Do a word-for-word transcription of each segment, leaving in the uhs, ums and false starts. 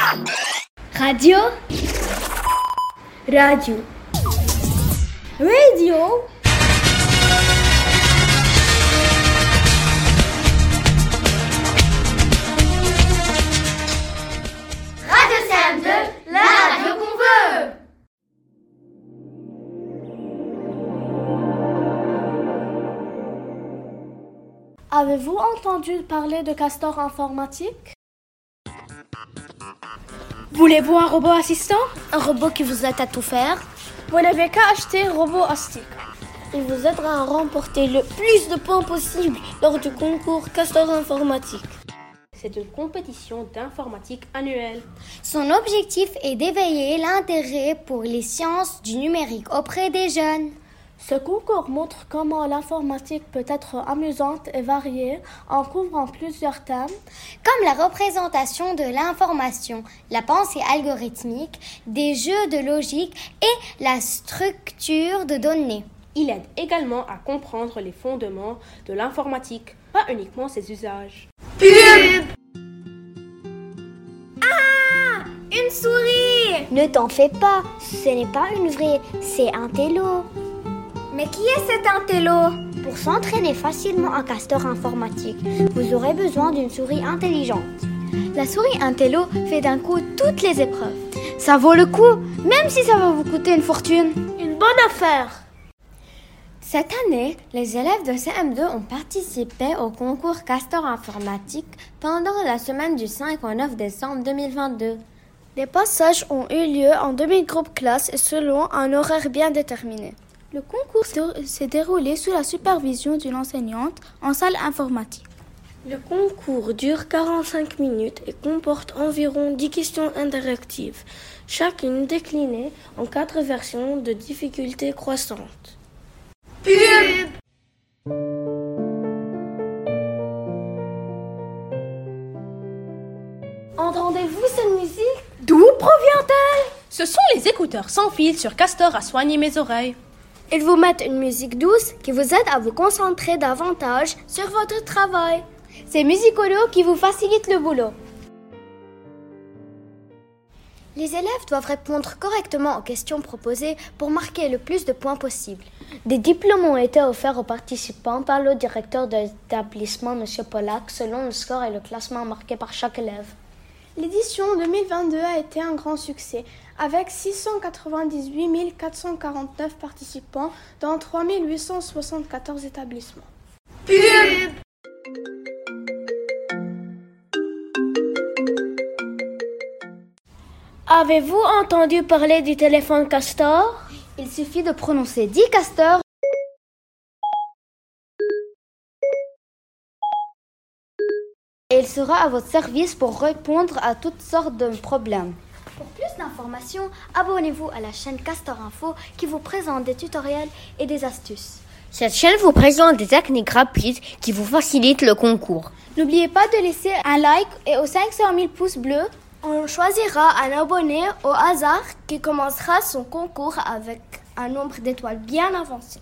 Radio. Radio. Radio. Radio C M deux, la radio qu'on veut. Avez-vous entendu parler de Castor informatique? Voulez-vous un robot assistant? Un robot qui vous aide à tout faire? Vous n'avez qu'à acheter Robot Astic. Il vous aidera à remporter le plus de points possible lors du concours Castor informatique. C'est une compétition d'informatique annuelle. Son objectif est d'éveiller l'intérêt pour les sciences du numérique auprès des jeunes. Ce concours montre comment l'informatique peut être amusante et variée en couvrant plusieurs thèmes, comme la représentation de l'information, la pensée algorithmique, des jeux de logique et la structure de données. Il aide également à comprendre les fondements de l'informatique, pas uniquement ses usages. Pub! Ah! Une souris! Ne t'en fais pas, ce n'est pas une vraie, c'est un télo. Mais qui est cet intello? Pour s'entraîner facilement en Castor informatique, vous aurez besoin d'une souris intelligente. La souris Intello fait d'un coup toutes les épreuves. Ça vaut le coup, même si ça va vous coûter une fortune. Une bonne affaire. Cette année, les élèves de C M deux ont participé au concours Castor informatique pendant la semaine du cinq au neuf décembre deux mille vingt-deux. Les passages ont eu lieu en demi-groupe classe et selon un horaire bien déterminé. Le concours s'est déroulé sous la supervision d'une enseignante en salle informatique. Le concours dure quarante-cinq minutes et comporte environ dix questions interactives, chacune déclinée en quatre versions de difficulté croissante. Pub! Entendez-vous cette musique? D'où provient-elle? Ce sont les écouteurs sans fil sur Castor à soigner mes oreilles. Ils vous mettent une musique douce qui vous aide à vous concentrer davantage sur votre travail. C'est Musicolo qui vous facilite le boulot. Les élèves doivent répondre correctement aux questions proposées pour marquer le plus de points possible. Des diplômes ont été offerts aux participants par le directeur de l'établissement, M. Pollack, selon le score et le classement marqué par chaque élève. L'édition deux mille vingt-deux a été un grand succès, avec six cent quatre-vingt-dix-huit mille quatre cent quarante-neuf participants dans trois mille huit cent soixante-quatorze établissements. Pub! Avez-vous entendu parler du téléphone Castor? Il suffit de prononcer dix Castor et il sera à votre service pour répondre à toutes sortes de problèmes. Pour plus d'informations, abonnez-vous à la chaîne Castor Info qui vous présente des tutoriels et des astuces. Cette chaîne vous présente des techniques rapides qui vous facilitent le concours. N'oubliez pas de laisser un like et aux cinq cent mille pouces bleus, on choisira un abonné au hasard qui commencera son concours avec un nombre d'étoiles bien avancé.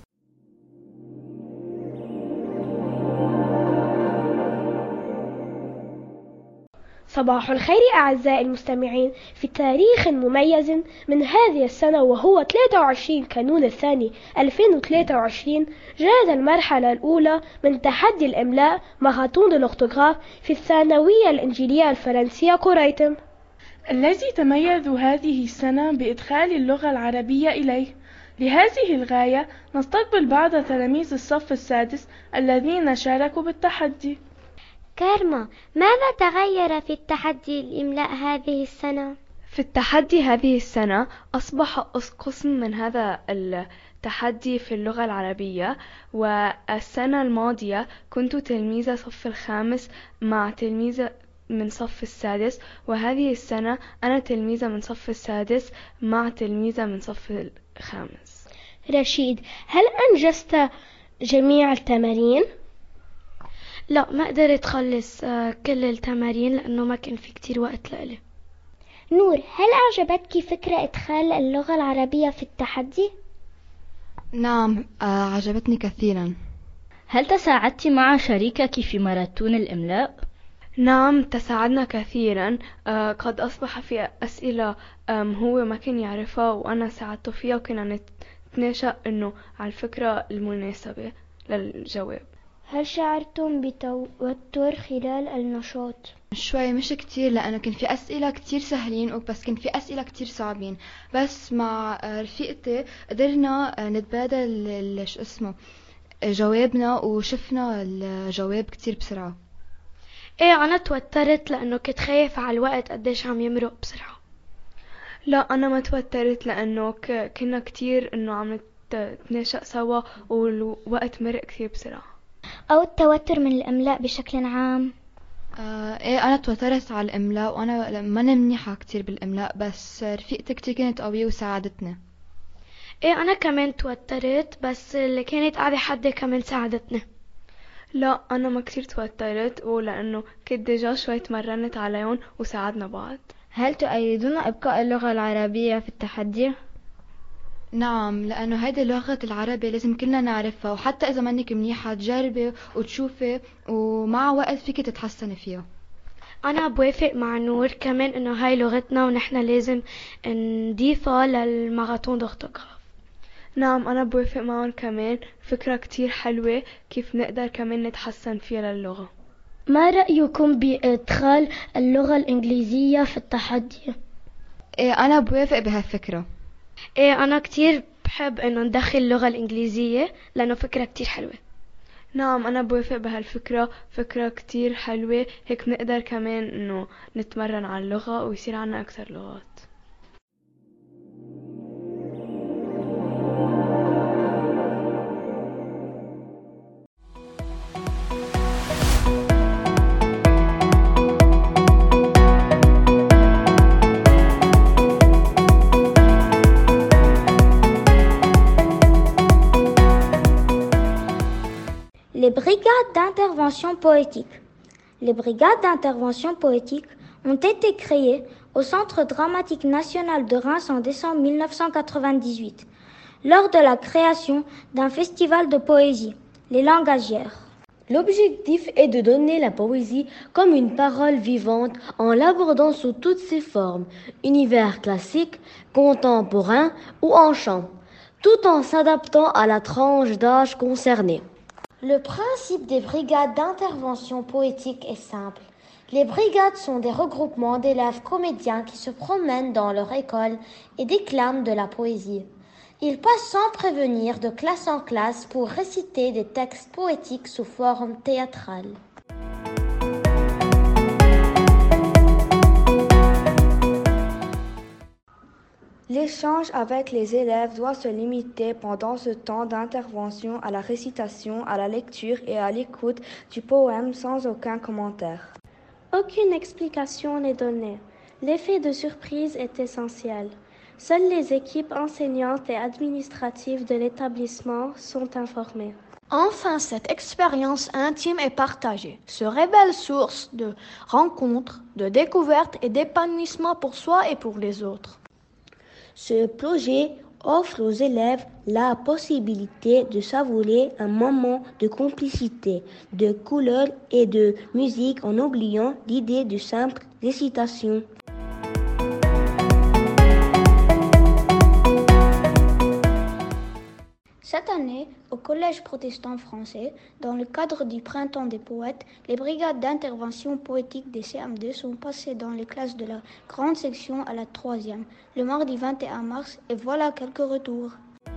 صباح الخير أعزائي المستمعين. في تاريخ مميز من هذه السنة وهو ثلاثة وعشرين كانون الثاني ألفين وثلاثة وعشرين جاءت المرحلة الأولى من تحدي الإملاء ماراثون الأورتوغراف في الثانوية الإنجيلية الفرنسية قريتم، الذي تميز هذه السنة بإدخال اللغة العربية إليه. لهذه الغاية نستقبل بعض تلاميذ الصف السادس الذين شاركوا بالتحدي. كارما، ماذا تغير في التحدي الإملاء هذه السنة؟ في التحدي هذه السنة أصبح قسم من هذا التحدي في اللغة العربية، والسنة الماضية كنت تلميذة صف الخامس مع تلميذة من صف السادس، وهذه السنة أنا تلميذة من صف السادس مع تلميذة من صف الخامس. رشيد، هل أنجزت جميع التمارين؟ لا، ما قدرت أخلص كل التمارين لأنه ما كان في كتير وقت لإلي. نور، هل أعجبتك فكرة إدخال اللغة العربية في التحدي؟ نعم، عجبتني كثيرا. هل تساعدت مع شريكك في ماراثون الإملاء؟ نعم، تساعدنا كثيرا. آه قد أصبح في أسئلة آم هو ما كان يعرفها وأنا ساعدته فيها، وكنا نتناشى إنه على الفكرة المناسبة للجواب. هل شعرتم بتوتر خلال النشاط؟ شوي، مش كتير، لأنه كان في أسئلة كتير سهلين بس كان في أسئلة كتير صعبين. بس مع رفيقتي قدرنا نتبادل شو اسمه جوابنا وشفنا الجواب كتير بسرعة. ايه انا توترت لانه كنت خايفة على الوقت قديش عم يمرق بسرعة. لا انا ما توترت لانه ك... كنا كتير انه عم نتناشق سوا والوقت مرق كتير بسرعة. او التوتر من الاملاء بشكل عام؟ آه ايه انا توترت على الاملاء، وانا ما منيحة كتير بالاملاء، بس رفيقتي كتير كانت قوية وساعدتني. ايه انا كمان توترت، بس اللي كانت قاعدة حدي كمان ساعدتني. لا انا ما كتير توترت، ولانه كنت ديجا شوي تمرنت عليهم وساعدنا بعض. هل تؤيدون ابقاء اللغة العربية في التحدي؟ نعم، لانه هيدي لغة العربي لازم كلنا نعرفها، وحتى اذا منك منيحة تجربي وتشوفي ومع وقت فيك تتحسني فيها. انا بوافق مع نور كمان انه هاي لغتنا ونحن لازم نضيفها للماراثون دورتوغراف. نعم أنا بوافق معهم كمان، فكرة كتير حلوة كيف نقدر كمان نتحسن فيها للغة. ما رأيكم بإدخال اللغة الإنجليزية في التحدي؟ إيه أنا بوافق بهالفكرة. إيه أنا كتير بحب إنه ندخل اللغة الإنجليزية لأنه فكرة كتير حلوة. نعم أنا بوافق بهالفكرة، فكرة كتير حلوة، هيك نقدر كمان إنه نتمرن على اللغة ويصير عنا أكثر لغات. Les brigades d'intervention poétique. Les brigades d'intervention poétique ont été créées au Centre dramatique national de Reims en décembre mille neuf cent quatre-vingt-dix-huit, lors de la création d'un festival de poésie, les Langagières. L'objectif est de donner la poésie comme une parole vivante en l'abordant sous toutes ses formes, univers classique, contemporain ou en chant, tout en s'adaptant à la tranche d'âge concernée. Le principe des brigades d'intervention poétique est simple. Les brigades sont des regroupements d'élèves comédiens qui se promènent dans leur école et déclament de la poésie. Ils passent sans prévenir de classe en classe pour réciter des textes poétiques sous forme théâtrale. L'échange avec les élèves doit se limiter pendant ce temps d'intervention à la récitation, à la lecture et à l'écoute du poème sans aucun commentaire. Aucune explication n'est donnée. L'effet de surprise est essentiel. Seules les équipes enseignantes et administratives de l'établissement sont informées. Enfin, cette expérience intime et partagée se révèle source de rencontres, de découvertes et d'épanouissement pour soi et pour les autres. Ce projet offre aux élèves la possibilité de savourer un moment de complicité, de couleurs et de musique en oubliant l'idée de simple récitation. Cette année, au Collège protestant français, dans le cadre du Printemps des poètes, les brigades d'intervention poétique des C M deux sont passées dans les classes de la grande section à la troisième, le mardi vingt et un mars, et voilà quelques retours.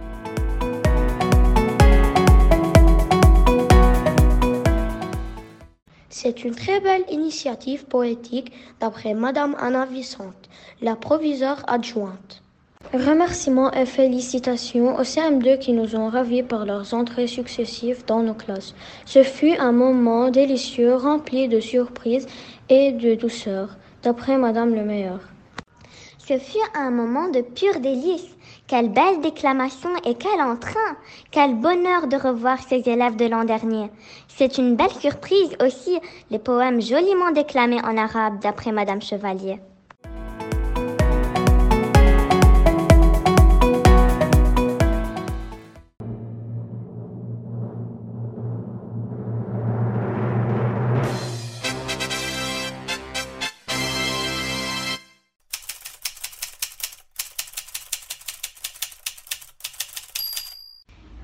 C'est une très belle initiative poétique d'après Madame Anna Vicente, la proviseure adjointe. Remerciements et félicitations aux C M deux qui nous ont ravis par leurs entrées successives dans nos classes. Ce fut un moment délicieux, rempli de surprises et de douceur, d'après Madame le Maire. Ce fut un moment de pur délice. Quelle belle déclamation et quel entrain! Quel bonheur de revoir ces élèves de l'an dernier. C'est une belle surprise aussi, les poèmes joliment déclamés en arabe, d'après Madame Chevalier.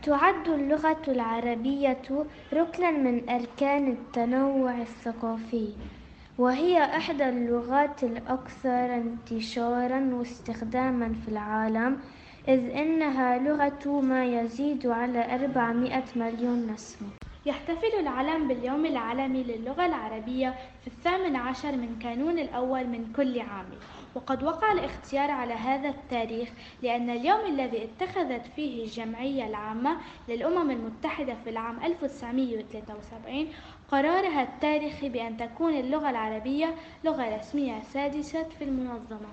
تعد اللغة العربية ركنا من أركان التنوع الثقافي، وهي إحدى اللغات الأكثر انتشاراً واستخداماً في العالم، إذ إنها لغة ما يزيد على أربعمائة مليون نسمة. يحتفل العالم باليوم العالمي للغة العربية في الثامن عشر من كانون الأول من كل عام، وقد وقع الاختيار على هذا التاريخ لأن اليوم الذي اتخذت فيه الجمعية العامة للأمم المتحدة في العام ألف وتسعمائة وثلاثة وسبعين قرارها التاريخي بأن تكون اللغة العربية لغة رسمية سادسة في المنظمة.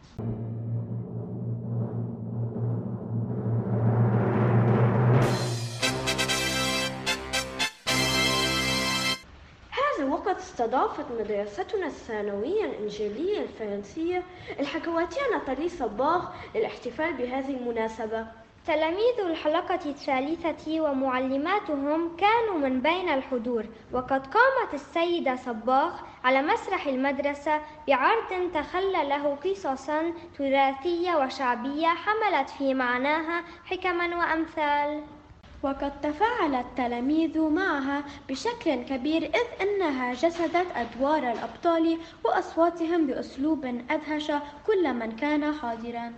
وقد استضافت مدرستنا الثانوية الإنجيلية الفرنسية الحكواتية ناتالي صباغ للاحتفال بهذه المناسبة. تلاميذ الحلقة الثالثة ومعلماتهم كانوا من بين الحضور، وقد قامت السيدة صباغ على مسرح المدرسة بعرض تخلى له قصصا تراثية وشعبية حملت في معناها حكما وأمثال، وقد تفاعل التلاميذ معها بشكل كبير إذ أنها جسدت أدوار الأبطال وأصواتهم بأسلوب أدهش كل من كان حاضرا.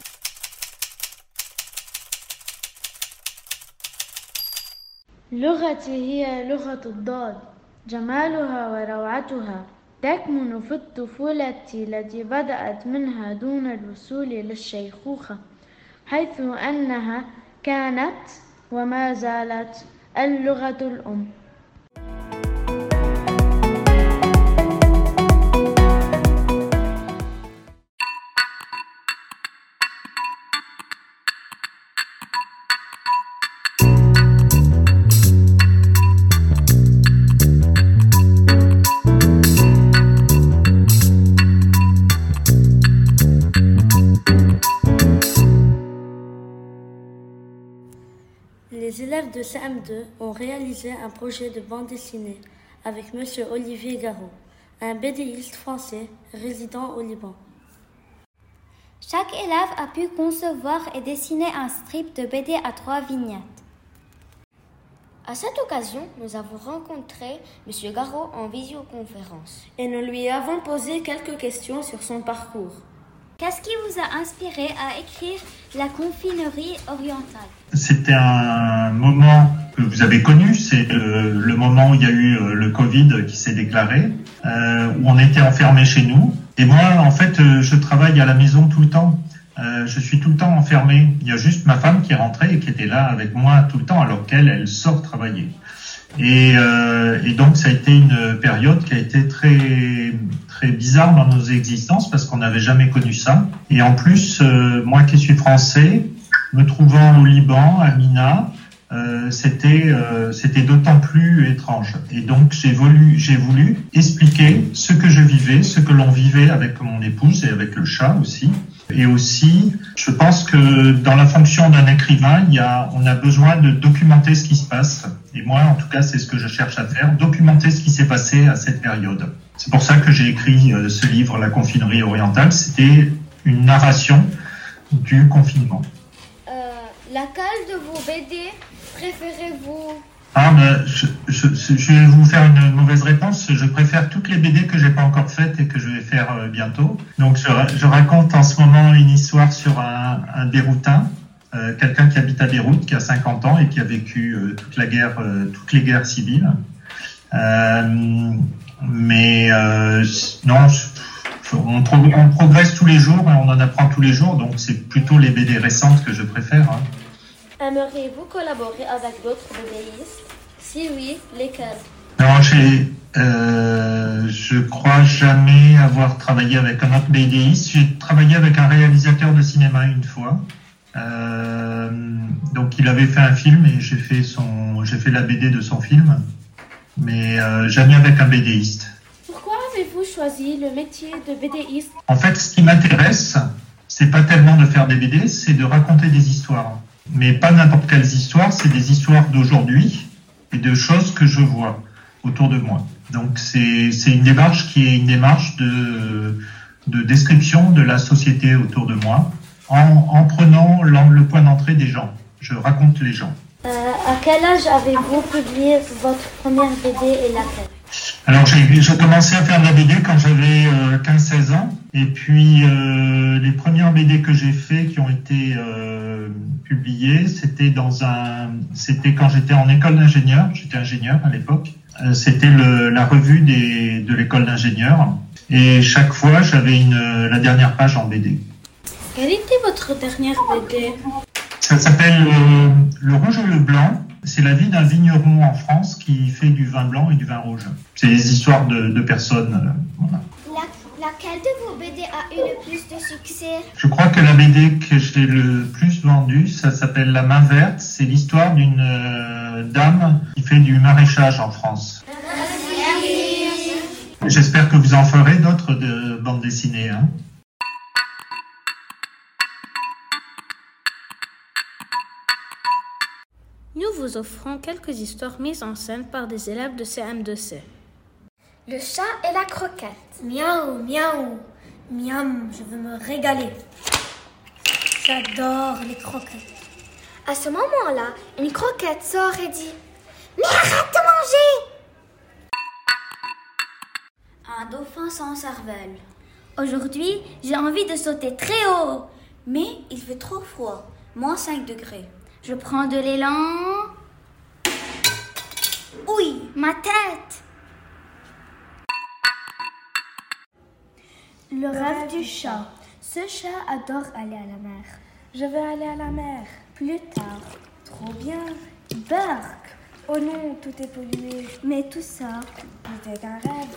لغتي هي لغة الضاد، جمالها وروعتها تكمن في الطفولة التي بدأت منها دون الوصول للشيخوخة، حيث أنها كانت وما زالت اللغة الأم. Les élèves de C M deux ont réalisé un projet de bande dessinée avec Monsieur Olivier Garot, un bédéiste français résidant au Liban. Chaque élève a pu concevoir et dessiner un strip de B D à trois vignettes. À cette occasion, nous avons rencontré Monsieur Garot en visioconférence. Et nous lui avons posé quelques questions sur son parcours. Qu'est-ce qui vous a inspiré à écrire La confinerie orientale ? C'était un moment que vous avez connu, c'est le, le moment où il y a eu le Covid qui s'est déclaré, euh, où on était enfermés chez nous. Et moi, en fait, je travaille à la maison tout le temps. Euh, je suis tout le temps enfermé. Il y a juste ma femme qui est rentrée et qui était là avec moi tout le temps, alors qu'elle, elle sort travailler. Et, euh, et donc, ça a été une période qui a été très très bizarre dans nos existences parce qu'on n'avait jamais connu ça. Et en plus, euh, moi qui suis français, me trouvant au Liban, à Mina, euh, c'était euh, c'était d'autant plus étrange. Et donc, j'ai voulu j'ai voulu expliquer ce que je vivais, ce que l'on vivait avec mon épouse et avec le chat aussi. Et aussi, je pense que dans la fonction d'un écrivain, il y a, on a besoin de documenter ce qui se passe. Et moi, en tout cas, c'est ce que je cherche à faire, documenter ce qui s'est passé à cette période. C'est pour ça que j'ai écrit euh, ce livre, La confinerie orientale. C'était une narration du confinement. Euh, laquelle de vos B D préférez-vous ? Ah, ben, je, je, je vais vous faire une mauvaise réponse. Je préfère toutes les B D que j'ai pas encore faites et que je vais faire euh, bientôt. Donc, je, je raconte en ce moment une histoire sur un, un Beyroutain, euh, quelqu'un qui habite à Beyrouth, qui a cinquante ans et qui a vécu euh, toute la guerre, euh, toutes les guerres civiles. Euh, mais euh, non, je, on, pro, on progresse tous les jours et on en apprend tous les jours. Donc, c'est plutôt les B D récentes que je préfère. Hein. Aimeriez-vous collaborer avec d'autres BDistes ? Si oui, lesquels ? Non, j'ai, euh, je crois jamais avoir travaillé avec un autre BDiste. J'ai travaillé avec un réalisateur de cinéma une fois. Euh, donc, il avait fait un film et j'ai fait son, j'ai fait la B D de son film, mais euh, jamais avec un BDiste. Pourquoi avez-vous choisi le métier de BDiste ? En fait, ce qui m'intéresse, c'est pas tellement de faire des B D, c'est de raconter des histoires. Mais pas n'importe quelles histoires, c'est des histoires d'aujourd'hui et de choses que je vois autour de moi. Donc c'est c'est une démarche qui est une démarche de de description de la société autour de moi en en prenant le point d'entrée des gens. Je raconte les gens. Euh, à quel âge avez-vous publié votre première B D et laquelle? Alors j'ai, j'ai commencé à faire de la B D quand j'avais euh, quinze seize ans. Et puis euh, les premières B D que j'ai fait qui ont été euh, publiées, c'était dans un, c'était quand j'étais en école d'ingénieur. J'étais ingénieur à l'époque. Euh, c'était le, la revue des, de l'école d'ingénieur. Et chaque fois, j'avais une, la dernière page en B D. Quelle était votre dernière B D? Ça s'appelle euh, Le Rouge et le Blanc. C'est la vie d'un vigneron en France qui fait du vin blanc et du vin rouge. C'est les histoires de, de personnes. Euh, voilà. La, laquelle de vos B D a eu le plus de succès? Je crois que la B D que j'ai le plus vendue, ça s'appelle La Main Verte. C'est l'histoire d'une euh, dame qui fait du maraîchage en France. Merci. J'espère que vous en ferez d'autres de bandes dessinées. Hein. Nous vous offrons quelques histoires mises en scène par des élèves de C M deux C. Le chat et la croquette. Miaou, miaou. Miam, je veux me régaler. J'adore les croquettes. À ce moment-là, une croquette sort et dit « Mais arrête de manger !» Un dauphin sans cervelle. Aujourd'hui, j'ai envie de sauter très haut, mais il fait trop froid, moins cinq degrés. Je prends de l'élan. Oui, ma tête. Le rêve du chat. Ce chat adore aller à la mer. Je vais aller à la mer. Plus tard. Trop bien. Bark. Oh non, tout est pollué. Mais tout ça, c'était un rêve.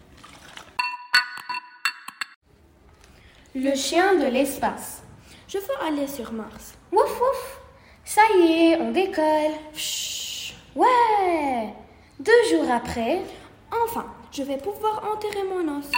Le chien de l'espace. Je veux aller sur Mars. Wouf wouf. Ça y est, on décolle. Chut. Ouais. Deux jours après, enfin, je vais pouvoir enterrer mon os.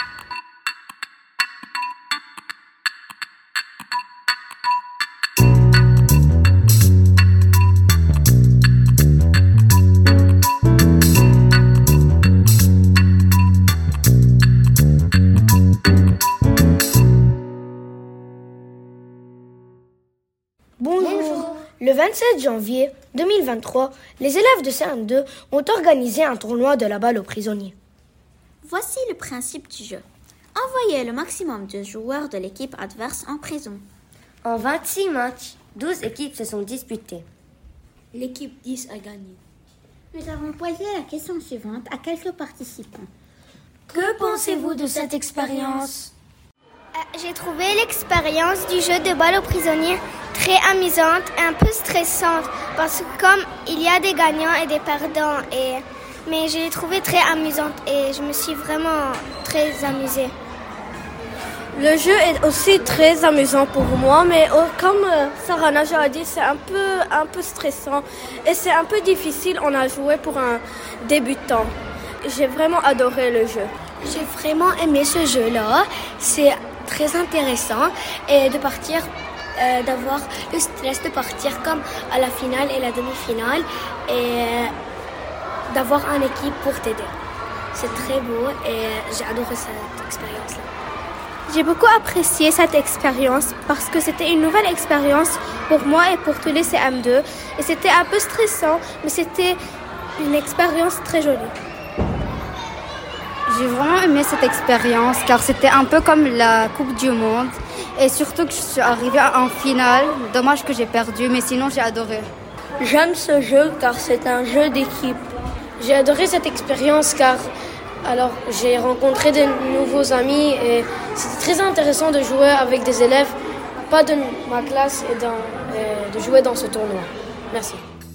Bonjour. Le vingt-sept janvier deux mille vingt-trois, les élèves de C M deux ont organisé un tournoi de la balle aux prisonniers. Voici le principe du jeu. Envoyez le maximum de joueurs de l'équipe adverse en prison. En vingt-six matchs, douze équipes se sont disputées. L'équipe dix a gagné. Nous avons posé la question suivante à quelques participants. Que pensez-vous de cette expérience? euh, J'ai trouvé l'expérience du jeu de balle aux prisonniers très amusante et un peu stressante parce que comme il y a des gagnants et des perdants, et... mais je l'ai trouvée très amusante et je me suis vraiment très amusée. Le jeu est aussi très amusant pour moi, mais oh, comme euh, Sarah Naja a dit, c'est un peu, un peu stressant et c'est un peu difficile. On a joué pour un débutant. J'ai vraiment adoré le jeu. J'ai vraiment aimé ce jeu-là. C'est très intéressant et de partir, euh, d'avoir le stress de partir comme à la finale et la demi-finale et euh, d'avoir une équipe pour t'aider. C'est très beau et j'ai adoré cette expérience-là. J'ai beaucoup apprécié cette expérience parce que c'était une nouvelle expérience pour moi et pour tous les C M deux. Et c'était un peu stressant, mais c'était une expérience très jolie. J'ai vraiment aimé cette expérience car c'était un peu comme la Coupe du Monde. Et surtout que je suis arrivée en finale. Dommage que j'ai perdu, mais sinon j'ai adoré. J'aime ce jeu car c'est un jeu d'équipe. J'ai adoré cette expérience car alors j'ai rencontré de nouveaux amis et c'était très intéressant de jouer avec des élèves, pas de ma classe, et dans, euh, de jouer dans ce tournoi. Merci.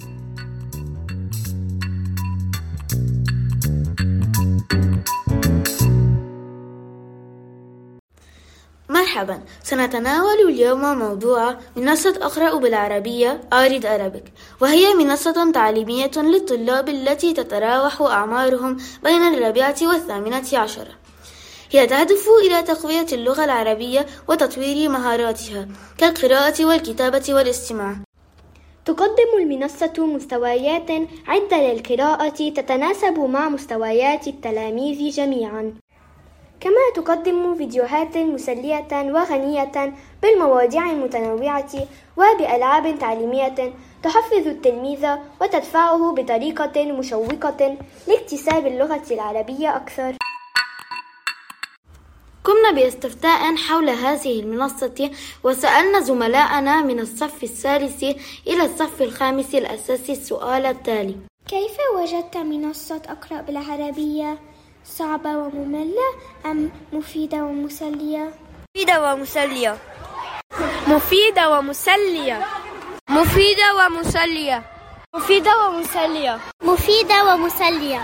مرحبا، سنتناول اليوم موضوع منصة أقرأ بالعربية أريد أرابيك، وهي منصة تعليمية للطلاب التي تتراوح أعمارهم بين الرابعة والثامنة عشرة. هي تهدف إلى تقوية اللغة العربية وتطوير مهاراتها كالقراءة والكتابة والاستماع. تقدم المنصة مستويات عدة للقراءة تتناسب مع مستويات التلاميذ جميعا، كما تقدم فيديوهات مسلية وغنية بالمواضيع المتنوعة وبألعاب تعليمية تحفز التلميذ وتدفعه بطريقة مشوقة لاكتساب اللغة العربية أكثر. قمنا باستفتاء حول هذه المنصة وسألنا زملائنا من الصف الثالث إلى الصف الخامس الأساسي السؤال التالي: كيف وجدت منصة أقرأ بالعربية؟ صعبة ومملة أم مفيدة ومسلية؟ مفيدة ومسلية. مفيدة ومسلية. مفيدة ومسلية. مفيدة ومسلية. مفيدة ومسلية.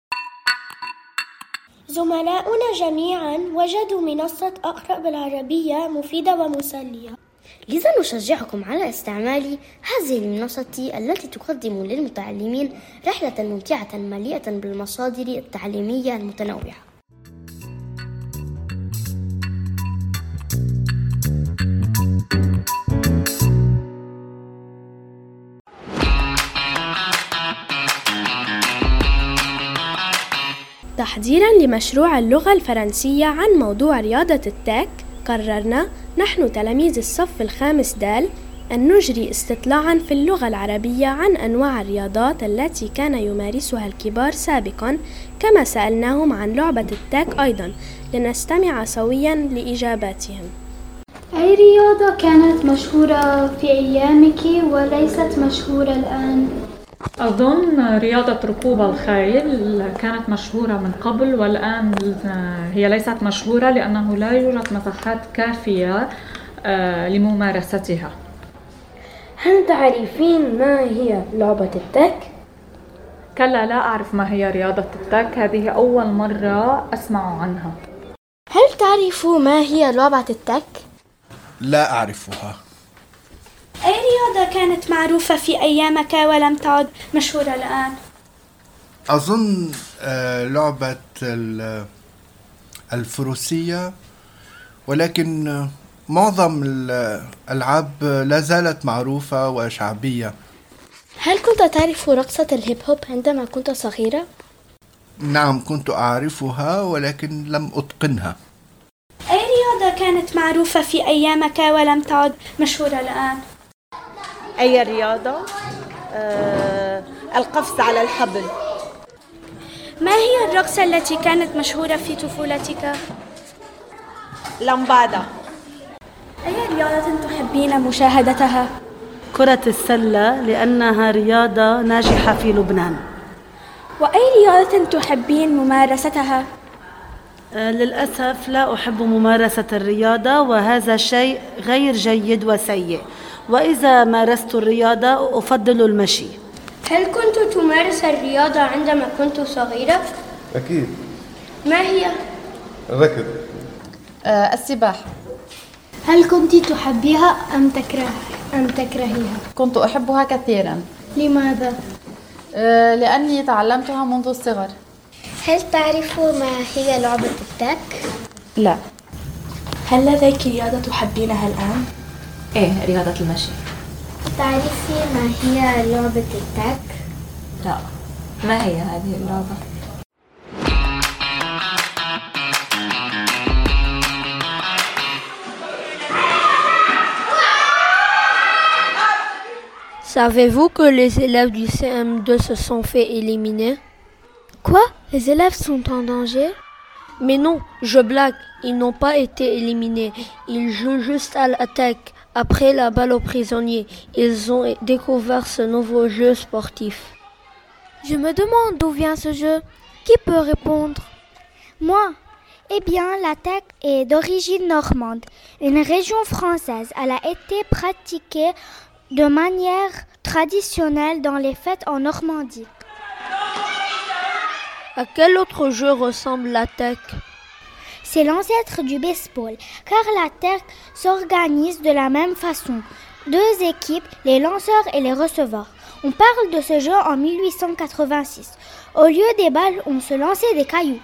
زملاؤنا جميعا وجدوا منصة أقرأ بالعربية مفيدة ومسلية. لذا نشجعكم على استعمال هذه المنصة التي تقدم للمتعلمين رحلة ممتعة مليئة بالمصادر التعليمية المتنوعة. تحضيرا لمشروع اللغة الفرنسية عن موضوع رياضة التاك، قررنا نحن تلاميذ الصف الخامس دال أن نجري استطلاعا في اللغة العربية عن أنواع الرياضات التي كان يمارسها الكبار سابقا، كما سألناهم عن لعبة التاك أيضا، لنستمع سويا لإجاباتهم. أي رياضة كانت مشهورة في أيامك وليست مشهورة الآن؟ أظن رياضة ركوب الخيل كانت مشهورة من قبل، والآن هي ليست مشهورة لأنه لا يوجد مساحات كافية لممارستها. هل تعرفين ما هي لعبة التاك؟ كلا، لا أعرف ما هي رياضة التاك، هذه أول مرة أسمع عنها. هل تعرفوا ما هي لعبة التاك؟ لا أعرفها. أي رياضة كانت معروفة في أيامك ولم تعد مشهورة الآن؟ أظن لعبة الفروسية، ولكن معظم الألعاب لا زالت معروفة وشعبية. هل كنت تعرف رقصة الهيب هوب عندما كنت صغيرة؟ نعم، كنت أعرفها ولكن لم أتقنها. أي رياضة كانت معروفة في أيامك ولم تعد مشهورة الآن؟ أي رياضة؟ آه، القفز على الحبل. ما هي الرقصة التي كانت مشهورة في طفولتك؟ لمبادة. أي رياضة تحبين مشاهدتها؟ كرة السلة لأنها رياضة ناجحة في لبنان. وأي رياضة تحبين ممارستها؟ آه، للأسف لا أحب ممارسة الرياضة، وهذا شيء غير جيد وسيء، وإذا مارست الرياضة أفضل المشي. هل كنت تمارس الرياضة عندما كنت صغيرة؟ أكيد. ما هي؟ الركض. آه السباحة. هل كنت تحبيها أم تكره أم تكرهيها؟ كنت أحبها كثيرا. لماذا؟ آه لأني تعلمتها منذ الصغر. هل تعرفوا ما هي لعبة التاك؟ لا. هل لديك رياضة تحبينها الآن؟ إيه، رياضة المشي. تعرفي ما هي لعبة التاك؟ لا. ما هي هذه اللعبة؟ Savez-vous que les élèves du C M deux se sont fait éliminer? Quoi? Les élèves sont en danger? Mais non, je blague, ils n'ont pas été éliminés. Ils jouent juste à l'attaque. Après la balle aux prisonniers, ils ont découvert ce nouveau jeu sportif. Je me demande d'où vient ce jeu. Qui peut répondre? Moi. Eh bien, l'attaque est d'origine normande, une région française. Elle a été pratiquée de manière traditionnelle dans les fêtes en Normandie. À quel autre jeu ressemble l'attaque? C'est l'ancêtre du baseball, car l'attaque s'organise de la même façon. Deux équipes, les lanceurs et les receveurs. On parle de ce jeu en mille huit cent quatre-vingt-six. Au lieu des balles, on se lançait des cailloux.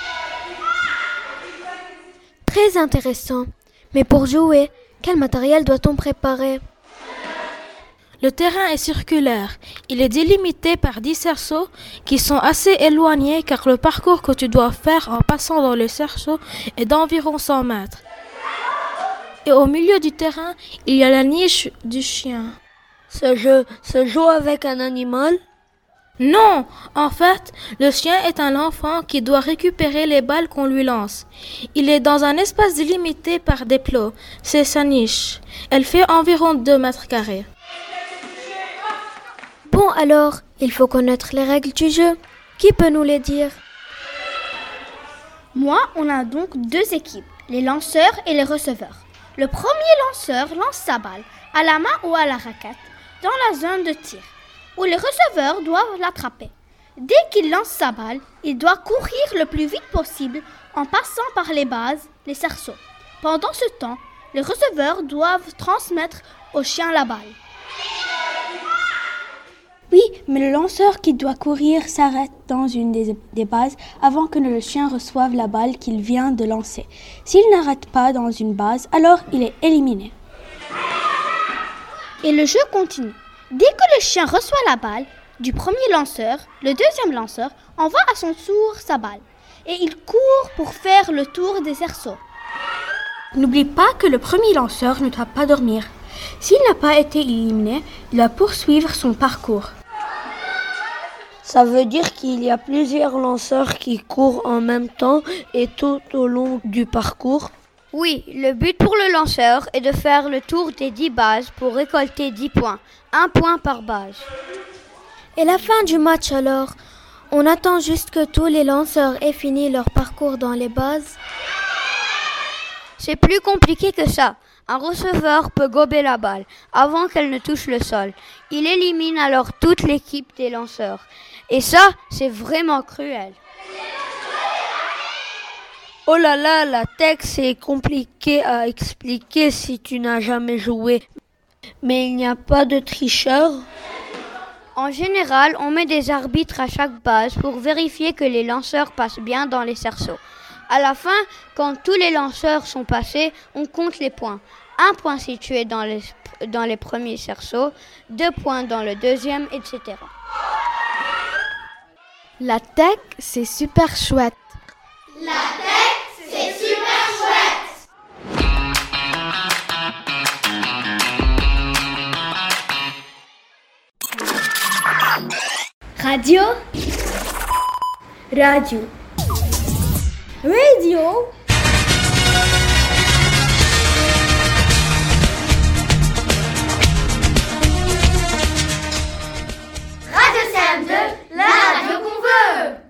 Très intéressant. Mais pour jouer, quel matériel doit-on préparer? Le terrain est circulaire. Il est délimité par dix cerceaux qui sont assez éloignés car le parcours que tu dois faire en passant dans les cerceaux est d'environ cent mètres. Et au milieu du terrain, il y a la niche du chien. Ce jeu se joue avec un animal? Non, en fait, le chien est un enfant qui doit récupérer les balles qu'on lui lance. Il est dans un espace limité par des plots. C'est sa niche. Elle fait environ deux mètres carrés. Bon alors, il faut connaître les règles du jeu. Qui peut nous les dire? Moi, on a donc deux équipes, les lanceurs et les receveurs. Le premier lanceur lance sa balle, à la main ou à la raquette, dans la zone de tir, où les receveurs doivent l'attraper. Dès qu'il lance sa balle, il doit courir le plus vite possible en passant par les bases, les cerceaux. Pendant ce temps, les receveurs doivent transmettre au chien la balle. Oui, mais le lanceur qui doit courir s'arrête dans une des, des bases avant que le chien reçoive la balle qu'il vient de lancer. S'il n'arrête pas dans une base, alors il est éliminé. Et le jeu continue. Dès que le chien reçoit la balle du premier lanceur, le deuxième lanceur envoie à son tour sa balle. Et il court pour faire le tour des cerceaux. N'oublie pas que le premier lanceur ne doit pas dormir. S'il n'a pas été éliminé, il doit poursuivre son parcours. Ça veut dire qu'il y a plusieurs lanceurs qui courent en même temps et tout au long du parcours? Oui, le but pour le lanceur est de faire le tour des dix bases pour récolter dix points, un point par base. Et la fin du match alors? On attend juste que tous les lanceurs aient fini leur parcours dans les bases? C'est plus compliqué que ça. Un receveur peut gober la balle avant qu'elle ne touche le sol. Il élimine alors toute l'équipe des lanceurs. Et ça, c'est vraiment cruel. Oh là là, la texte c'est compliqué à expliquer si tu n'as jamais joué. Mais il n'y a pas de tricheur? En général, on met des arbitres à chaque base pour vérifier que les lanceurs passent bien dans les cerceaux. À la fin, quand tous les lanceurs sont passés, on compte les points. Un point si tu es dans les, dans les premiers cerceaux, deux points dans le deuxième, et cetera. La tech, c'est super chouette. La tech, c'est super chouette. Radio. Radio. Radio. Radio C M deux, la radio qu'on veut.